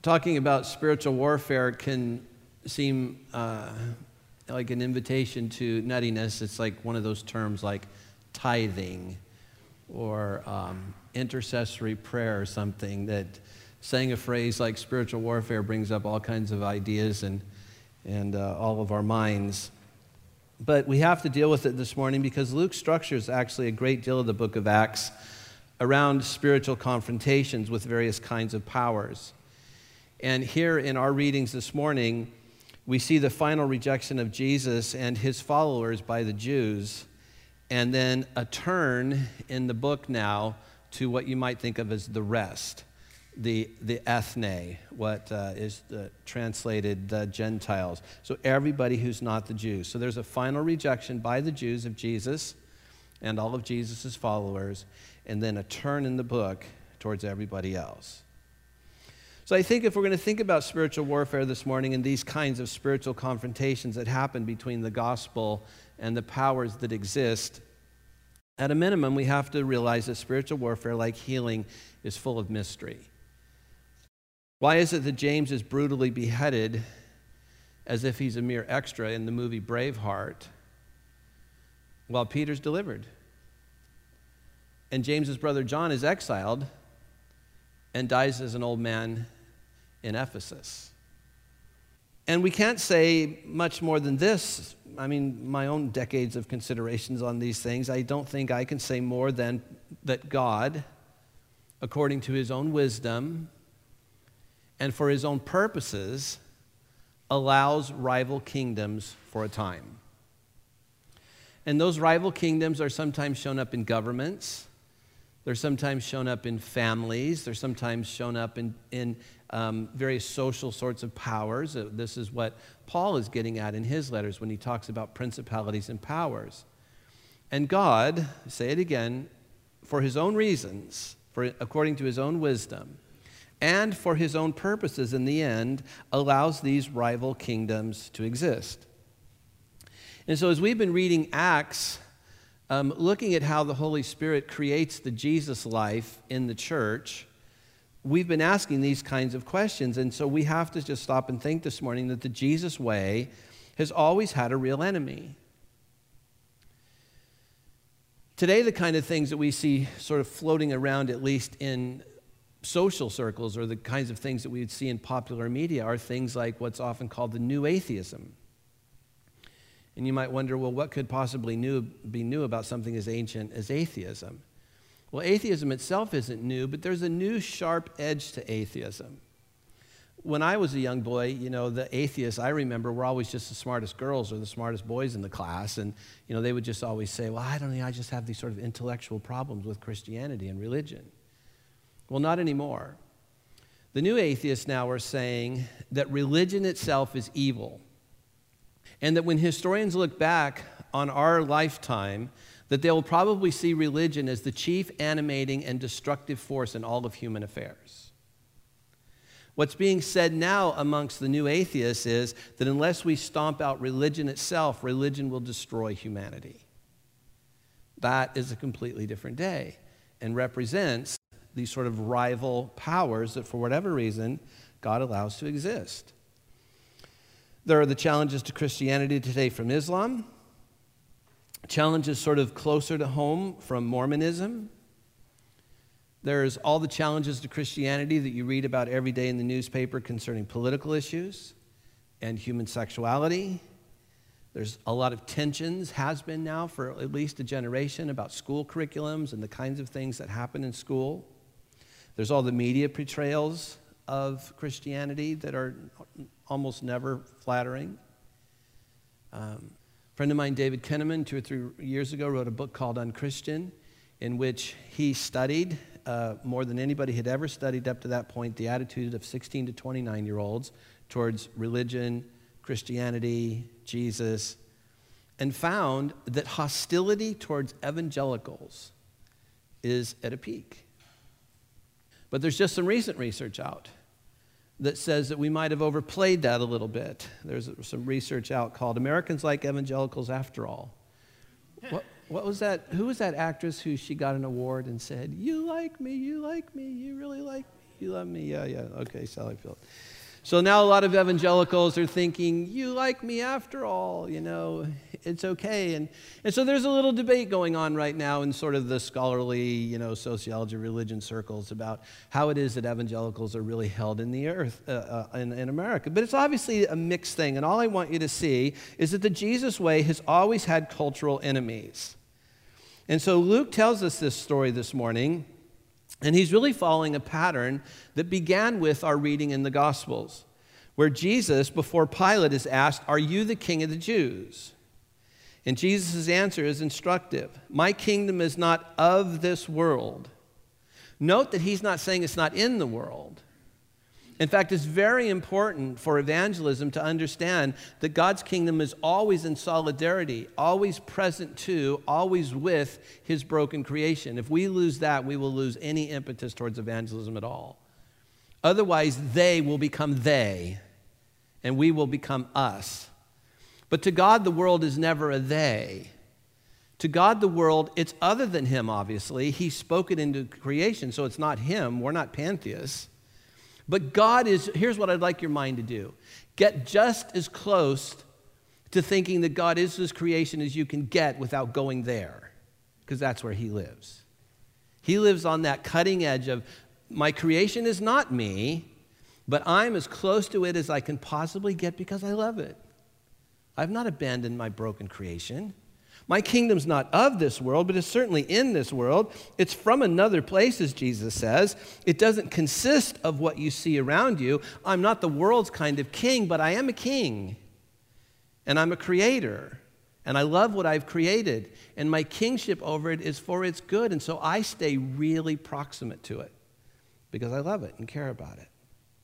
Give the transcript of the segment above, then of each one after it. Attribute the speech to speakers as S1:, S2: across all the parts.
S1: Talking about spiritual warfare can seem like an invitation to nuttiness. It's like one of those terms like tithing or intercessory prayer or something, that saying a phrase like spiritual warfare brings up all kinds of ideas and all of our minds. But we have to deal with it this morning because Luke structures actually a great deal of the book of Acts around spiritual confrontations with various kinds of powers. And here in our readings this morning, we see the final rejection of Jesus and his followers by the Jews, and then a turn in the book now to what you might think of as the rest, the ethne, what is translated the Gentiles. So everybody who's not the Jews. So there's a final rejection by the Jews of Jesus and all of Jesus' followers, and then a turn in the book towards everybody else. So I think if we're going to think about spiritual warfare this morning and these kinds of spiritual confrontations that happen between the gospel and the powers that exist, at a minimum, we have to realize that spiritual warfare, like healing, is full of mystery. Why is it that James is brutally beheaded as if he's a mere extra in the movie Braveheart, while Peter's delivered? And James's brother John is exiled and dies as an old man in Ephesus. And we can't say much more than this. I mean, my own decades of considerations on these things, I don't think I can say more than that God, according to his own wisdom and for his own purposes, allows rival kingdoms for a time. And those rival kingdoms are sometimes shown up in governments. They're sometimes shown up in families. They're sometimes shown up in various social sorts of powers. This is what Paul is getting at in his letters when he talks about principalities and powers. And God, say it again, for his own reasons, according to his own wisdom, and for his own purposes in the end, allows these rival kingdoms to exist. And so as we've been reading Acts, looking at how the Holy Spirit creates the Jesus life in the church, we've been asking these kinds of questions. And so we have to just stop and think this morning that the Jesus way has always had a real enemy. Today, the kind of things that we see sort of floating around, at least in social circles, or the kinds of things that we would see in popular media, are things like what's often called the new atheism. And you might wonder, well, what could possibly be new about something as ancient as atheism? Well, atheism itself isn't new, but there's a new sharp edge to atheism. When I was a young boy, the atheists I remember were always just the smartest girls or the smartest boys in the class. And, they would just always say, well, I don't know, I just have these sort of intellectual problems with Christianity and religion. Well, not anymore. The new atheists now are saying that religion itself is evil. And that when historians look back on our lifetime, that they will probably see religion as the chief animating and destructive force in all of human affairs. What's being said now amongst the new atheists is that unless we stomp out religion itself, religion will destroy humanity. That is a completely different day and represents these sort of rival powers that for whatever reason God allows to exist. There are the challenges to Christianity today from Islam, challenges sort of closer to home from Mormonism. There's all the challenges to Christianity that you read about every day in the newspaper concerning political issues and human sexuality. There's a lot of tensions, has been now for at least a generation, about school curriculums and the kinds of things that happen in school. There's all the media portrayals of Christianity that are almost never flattering. A friend of mine, David Kinnaman, 2 or 3 years ago, wrote a book called Unchristian, in which he studied, more than anybody had ever studied up to that point, the attitude of 16 to 29-year-olds towards religion, Christianity, Jesus, and found that hostility towards evangelicals is at a peak. But there's just some recent research out that says that we might have overplayed that a little bit. There's some research out called Americans Like Evangelicals After All. What was that? Who was that actress who she got an award and said, you like me, you really like me, You love me? Yeah. Okay, Sally Field. So now a lot of evangelicals are thinking, you like me after all, it's okay. And so there's a little debate going on right now in sort of the scholarly, sociology, religion circles about how it is that evangelicals are really held in the earth, in America. But it's obviously a mixed thing. And all I want you to see is that the Jesus way has always had cultural enemies. And so Luke tells us this story this morning. And he's really following a pattern that began with our reading in the Gospels, where Jesus, before Pilate, is asked, "Are you the king of the Jews?" And Jesus' answer is instructive. "My kingdom is not of this world." Note that he's not saying it's not in the world. In fact, it's very important for evangelism to understand that God's kingdom is always in solidarity, always present to, always with his broken creation. If we lose that, we will lose any impetus towards evangelism at all. Otherwise, they will become they, and we will become us. But to God, the world is never a they. To God, the world, it's other than him, obviously. He spoke it into creation, so it's not him. We're not pantheists. But God is, here's what I'd like your mind to do. Get just as close to thinking that God is his creation as you can get without going there, because that's where he lives. He lives on that cutting edge of, my creation is not me, but I'm as close to it as I can possibly get because I love it. I've not abandoned my broken creation. My kingdom's not of this world, but it's certainly in this world. It's from another place, as Jesus says. It doesn't consist of what you see around you. I'm not the world's kind of king, but I am a king. And I'm a creator. And I love what I've created. And my kingship over it is for its good. And so I stay really proximate to it because I love it and care about it.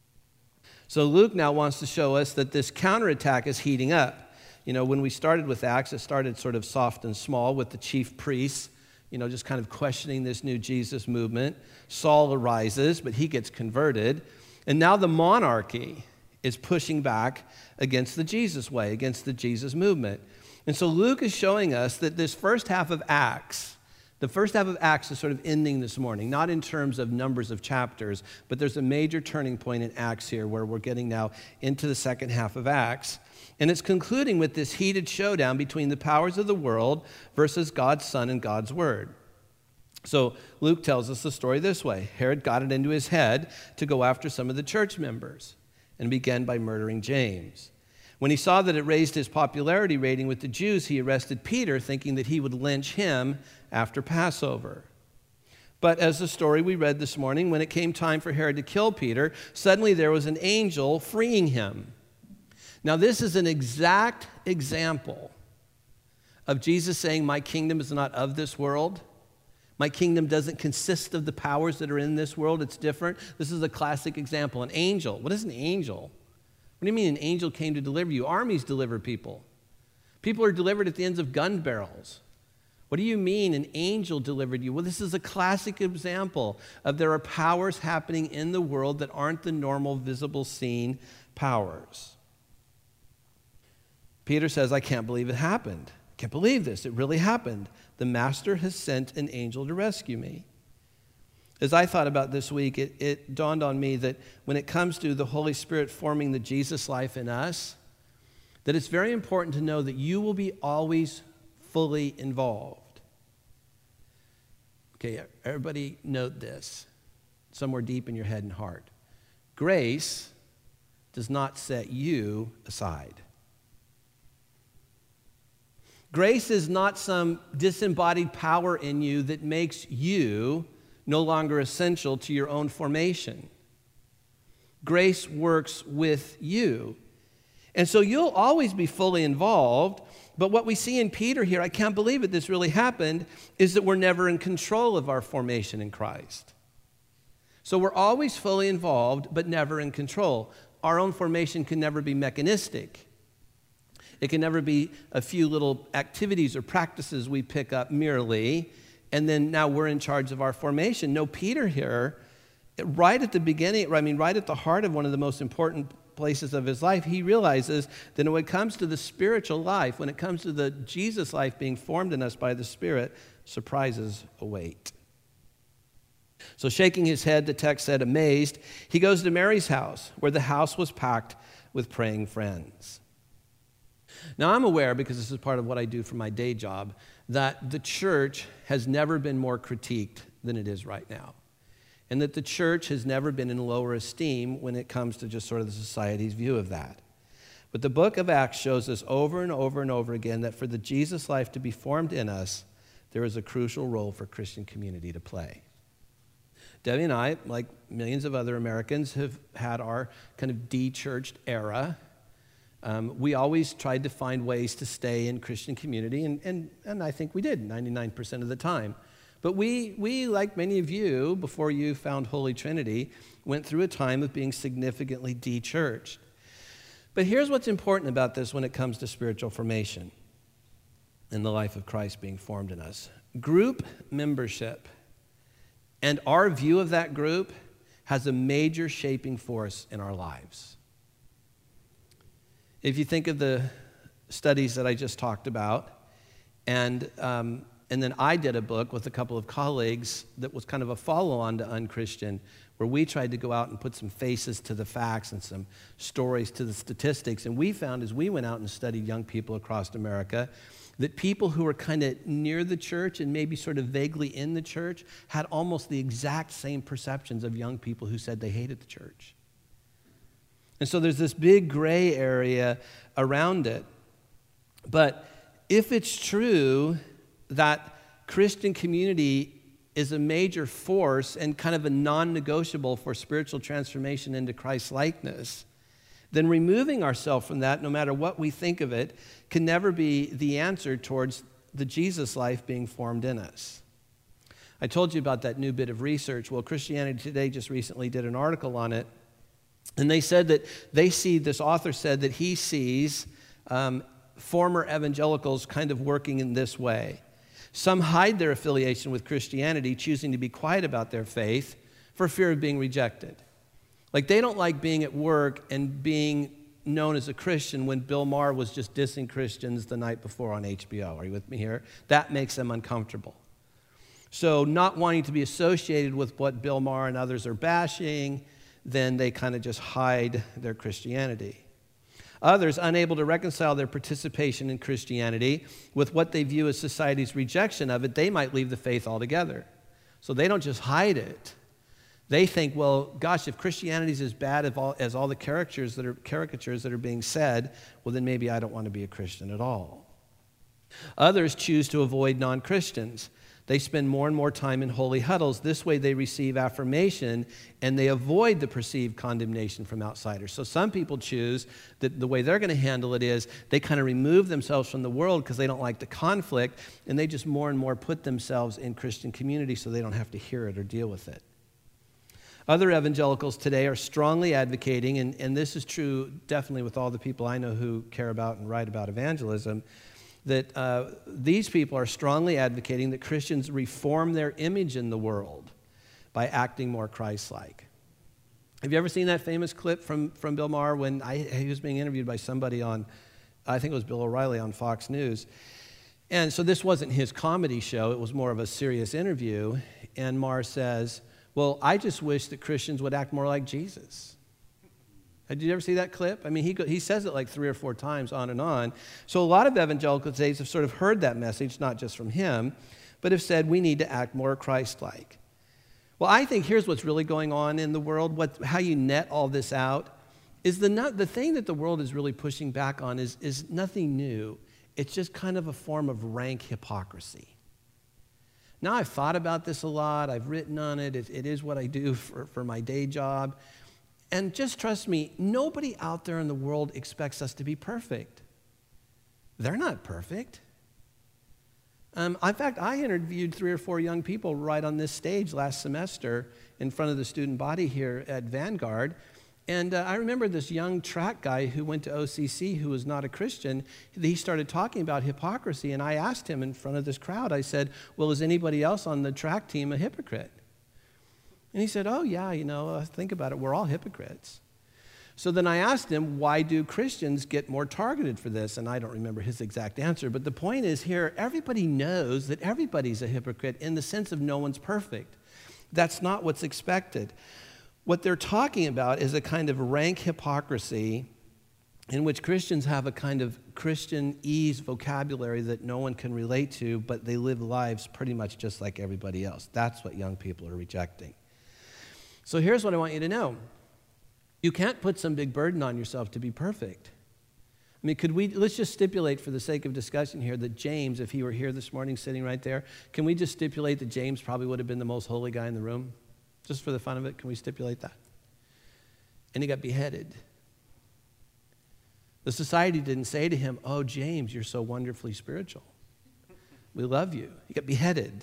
S1: So Luke now wants to show us that this counterattack is heating up. When we started with Acts, it started sort of soft and small with the chief priests, just kind of questioning this new Jesus movement. Saul arises, but he gets converted. And now the monarchy is pushing back against the Jesus way, against the Jesus movement. And so Luke is showing us that this first half of Acts, the first half of Acts is sort of ending this morning, not in terms of numbers of chapters, but there's a major turning point in Acts here where we're getting now into the second half of Acts. And it's concluding with this heated showdown between the powers of the world versus God's Son and God's Word. So Luke tells us the story this way. Herod got it into his head to go after some of the church members and began by murdering James. When he saw that it raised his popularity rating with the Jews, he arrested Peter, thinking that he would lynch him after Passover. But as the story we read this morning, when it came time for Herod to kill Peter, suddenly there was an angel freeing him. Now, this is an exact example of Jesus saying, my kingdom is not of this world. My kingdom doesn't consist of the powers that are in this world. It's different. This is a classic example. An angel. What is an angel? What do you mean an angel came to deliver you? Armies deliver people. People are delivered at the ends of gun barrels. What do you mean an angel delivered you? Well, this is a classic example of there are powers happening in the world that aren't the normal, visible, seen powers. Peter says, I can't believe it happened. I can't believe this. It really happened. The master has sent an angel to rescue me. As I thought about this week, it dawned on me that when it comes to the Holy Spirit forming the Jesus life in us, that it's very important to know that you will be always fully involved. Okay, everybody note this, somewhere deep in your head and heart. Grace does not set you aside. Grace is not some disembodied power in you that makes you no longer essential to your own formation. Grace works with you. And so you'll always be fully involved, but what we see in Peter here, I can't believe it, this really happened, is that we're never in control of our formation in Christ. So we're always fully involved, but never in control. Our own formation can never be mechanistic. It can never be a few little activities or practices we pick up merely, and then now we're in charge of our formation. No, Peter here, right at the beginning, right at the heart of one of the most important places of his life, he realizes that when it comes to the spiritual life, when it comes to the Jesus life being formed in us by the Spirit, surprises await. So shaking his head, the text said, amazed, he goes to Mary's house, where the house was packed with praying friends. Now, I'm aware, because this is part of what I do for my day job, that the church has never been more critiqued than it is right now. And that the church has never been in lower esteem when it comes to just sort of the society's view of that. But the book of Acts shows us over and over and over again that for the Jesus life to be formed in us, there is a crucial role for Christian community to play. Debbie and I, like millions of other Americans, have had our kind of de-churched era. We always tried to find ways to stay in Christian community, and I think we did 99% of the time. But we, like many of you, before you found Holy Trinity, went through a time of being significantly de-churched. But here's what's important about this when it comes to spiritual formation and the life of Christ being formed in us. Group membership and our view of that group has a major shaping force in our lives. If you think of the studies that I just talked about, and then I did a book with a couple of colleagues that was kind of a follow-on to Unchristian, where we tried to go out and put some faces to the facts and some stories to the statistics. And we found, as we went out and studied young people across America, that people who were kind of near the church and maybe sort of vaguely in the church had almost the exact same perceptions of young people who said they hated the church. And so there's this big gray area around it. But if it's true that Christian community is a major force and kind of a non-negotiable for spiritual transformation into Christ-likeness, then removing ourselves from that, no matter what we think of it, can never be the answer towards the Jesus life being formed in us. I told you about that new bit of research. Well, Christianity Today just recently did an article on it, and they said that this author said that he sees former evangelicals kind of working in this way. Some hide their affiliation with Christianity, choosing to be quiet about their faith for fear of being rejected. Like, they don't like being at work and being known as a Christian when Bill Maher was just dissing Christians the night before on HBO. Are you with me here? That makes them uncomfortable. So not wanting to be associated with what Bill Maher and others are bashing, then they kind of just hide their Christianity. Others, unable to reconcile their participation in Christianity with what they view as society's rejection of it, they might leave the faith altogether. So they don't just hide it. They think, well, gosh, if Christianity is as bad as all the caricatures that are being said, well, then maybe I don't want to be a Christian at all. Others choose to avoid non-Christians. They spend more and more time in holy huddles. This way they receive affirmation and they avoid the perceived condemnation from outsiders. So some people choose that the way they're going to handle it is they kind of remove themselves from the world because they don't like the conflict, and they just more and more put themselves in Christian community so they don't have to hear it or deal with it. Other evangelicals today are strongly advocating, and this is true definitely with all the people I know who care about and write about evangelism, that these people are strongly advocating that Christians reform their image in the world by acting more Christ-like. Have you ever seen that famous clip from Bill Maher when he was being interviewed by somebody on, I think it was Bill O'Reilly on Fox News? And so this wasn't his comedy show, it was more of a serious interview, and Maher says, well, I just wish that Christians would act more like Jesus. Did you ever see that clip? I mean, he says it like 3 or 4 times on and on. So a lot of evangelicals today have sort of heard that message, not just from him, but have said we need to act more Christ-like. Well, I think here's what's really going on in the world, how you net all this out, is the thing that the world is really pushing back on is nothing new. It's just kind of a form of rank hypocrisy. Now, I've thought about this a lot. I've written on it. It is what I do for my day job. And just trust me, nobody out there in the world expects us to be perfect. They're not perfect. In fact, I interviewed 3 or 4 young people right on this stage last semester in front of the student body here at Vanguard. And I remember this young track guy who went to OCC who was not a Christian. He started talking about hypocrisy, and I asked him in front of this crowd, I said, well, is anybody else on the track team a hypocrite? And he said, oh, yeah, think about it. We're all hypocrites. So then I asked him, why do Christians get more targeted for this? And I don't remember his exact answer. But the point is here, everybody knows that everybody's a hypocrite in the sense of no one's perfect. That's not what's expected. What they're talking about is a kind of rank hypocrisy in which Christians have a kind of Christianese vocabulary that no one can relate to, but they live lives pretty much just like everybody else. That's what young people are rejecting. So here's what I want you to know. You can't put some big burden on yourself to be perfect. I mean, let's just stipulate for the sake of discussion here that James, if he were here this morning sitting right there, can we just stipulate that James probably would have been the most holy guy in the room? Just for the fun of it, can we stipulate that? And he got beheaded. The society didn't say to him, "Oh, James, you're so wonderfully spiritual. We love you." He got beheaded.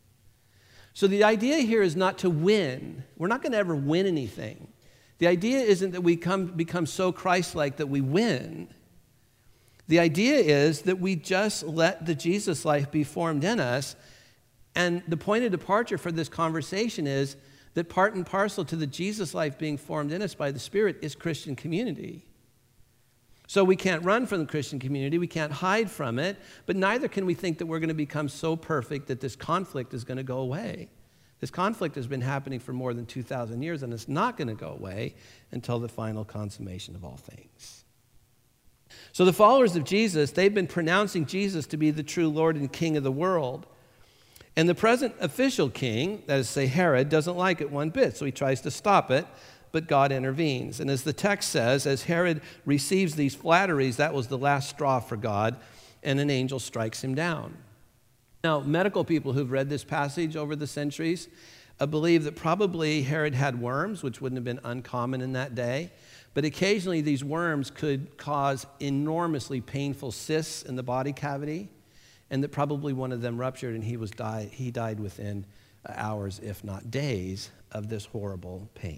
S1: So the idea here is not to win. We're not going to ever win anything. The idea isn't that we become so Christ-like that we win. The idea is that we just let the Jesus life be formed in us. And the point of departure for this conversation is that part and parcel to the Jesus life being formed in us by the Spirit is Christian community. So we can't run from the Christian community, we can't hide from it, but neither can we think that we're going to become so perfect that this conflict is going to go away. This conflict has been happening for more than 2,000 years, and it's not going to go away until the final consummation of all things. So the followers of Jesus, they've been pronouncing Jesus to be the true Lord and King of the world. And the present official king, that is to say Herod, doesn't like it one bit, so he tries to stop it, but God intervenes. And as the text says, as Herod receives these flatteries, that was the last straw for God, and an angel strikes him down. Now, medical people who've read this passage over the centuries believe that probably Herod had worms, which wouldn't have been uncommon in that day, but occasionally these worms could cause enormously painful cysts in the body cavity, and that probably one of them ruptured and he died within hours, if not days, of this horrible pain.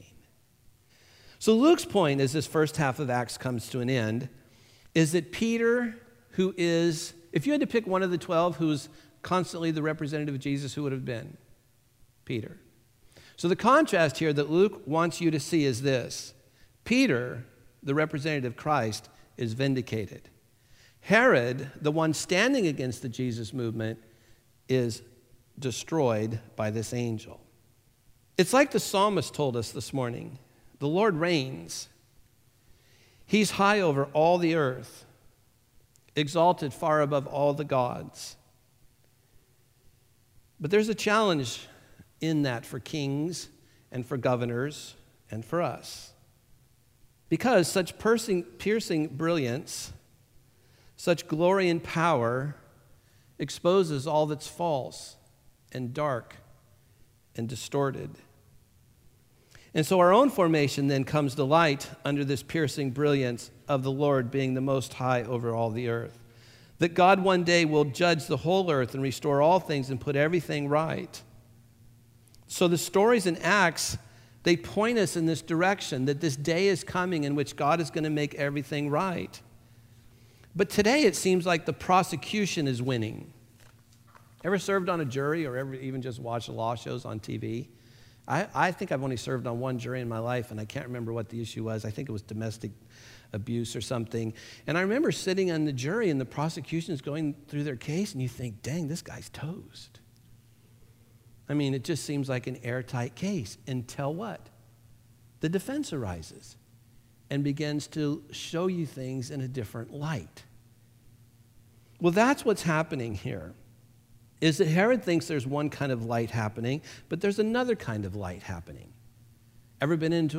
S1: So Luke's point as this first half of Acts comes to an end is that Peter, who is, if you had to pick one of the 12 who's constantly the representative of Jesus, who would have been? Peter. So the contrast here that Luke wants you to see is this. Peter, the representative of Christ, is vindicated. Herod, the one standing against the Jesus movement, is destroyed by this angel. It's like the psalmist told us this morning. The Lord reigns. He's high over all the earth, exalted far above all the gods. But there's a challenge in that for kings and for governors and for us. Because such piercing brilliance, such glory and power exposes all that's false and dark and distorted. And so our own formation then comes to light under this piercing brilliance of the Lord being the Most High over all the earth. That God one day will judge the whole earth and restore all things and put everything right. So the stories in Acts, they point us in this direction, that this day is coming in which God is going to make everything right. But today it seems like the prosecution is winning. Ever served on a jury or ever even just watched law shows on TV? I think I've only served on one jury in my life, and I can't remember what the issue was. I think it was domestic abuse or something. And I remember sitting on the jury, and the prosecution is going through their case, and you think, dang, this guy's toast. I mean, it just seems like an airtight case until what? The defense arises and begins to show you things in a different light. Well, that's what's happening here. Is that Herod thinks there's one kind of light happening, but there's another kind of light happening. Ever been into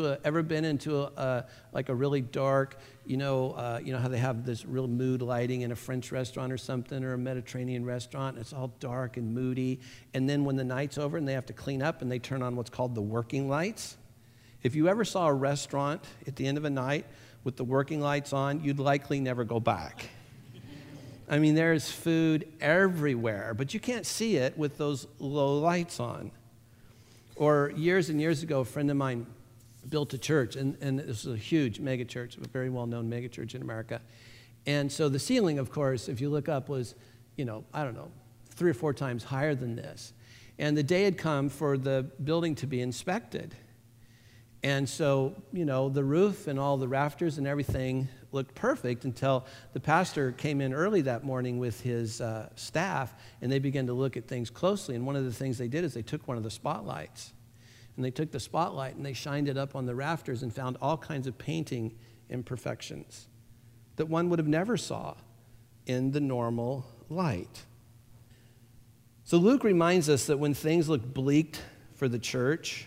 S1: a like a really dark, you know how they have this real mood lighting in a French restaurant or something, or a Mediterranean restaurant? It's all dark and moody, and then when the night's over and they have to clean up, and they turn on what's called the working lights. If you ever saw a restaurant at the end of a night with the working lights on, you'd likely never go back. I mean, there's food everywhere, but you can't see it with those low lights on. Or years and years ago, a friend of mine built a church, and this was a huge mega church, a very well-known mega church in America. And so the ceiling, of course, if you look up, was, 3 or 4 times higher than this. And the day had come for the building to be inspected. And so, the roof and all the rafters and everything looked perfect until the pastor came in early that morning with his staff, and they began to look at things closely. And one of the things they did is they took one of the spotlights, And they took the spotlight and they shined it up on the rafters and found all kinds of painting imperfections that one would have never saw in the normal light. So Luke reminds us that when things look bleak for the church,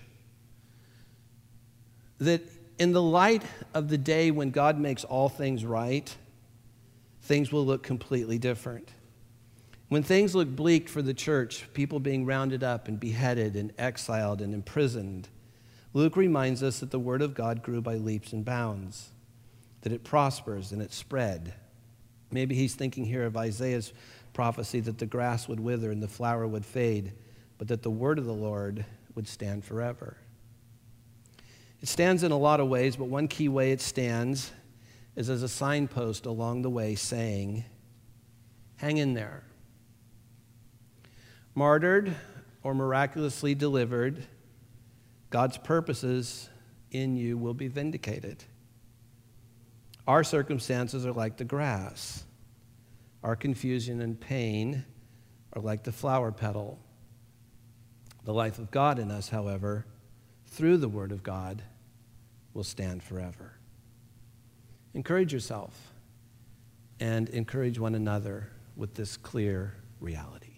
S1: that in the light of the day when God makes all things right, things will look completely different. When things look bleak for the church, people being rounded up and beheaded and exiled and imprisoned, Luke reminds us that the word of God grew by leaps and bounds, that it prospers and it spread. Maybe he's thinking here of Isaiah's prophecy that the grass would wither and the flower would fade, but that the word of the Lord would stand forever. It stands in a lot of ways, but one key way it stands is as a signpost along the way saying, hang in there. Martyred or miraculously delivered, God's purposes in you will be vindicated. Our circumstances are like the grass. Our confusion and pain are like the flower petal. The life of God in us, however, through the Word of God, will stand forever. Encourage yourself and encourage one another with this clear reality.